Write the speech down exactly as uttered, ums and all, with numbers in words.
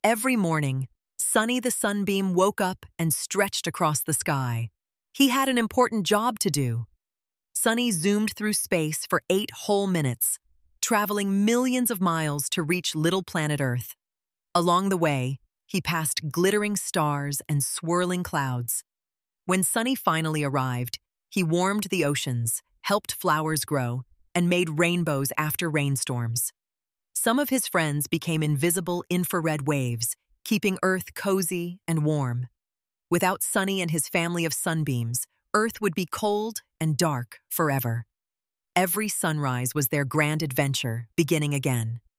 Every morning, Sunny the Sunbeam woke up and stretched across the sky. He had an important job to do. Sunny zoomed through space for eight whole minutes, traveling millions of miles to reach little planet Earth. Along the way, he passed glittering stars and swirling clouds. When Sunny finally arrived, he warmed the oceans, helped flowers grow, and made rainbows after rainstorms. Some of his friends became invisible infrared waves, keeping Earth cozy and warm. Without Sunny and his family of sunbeams, Earth would be cold and dark forever. Every sunrise was their grand adventure, beginning again.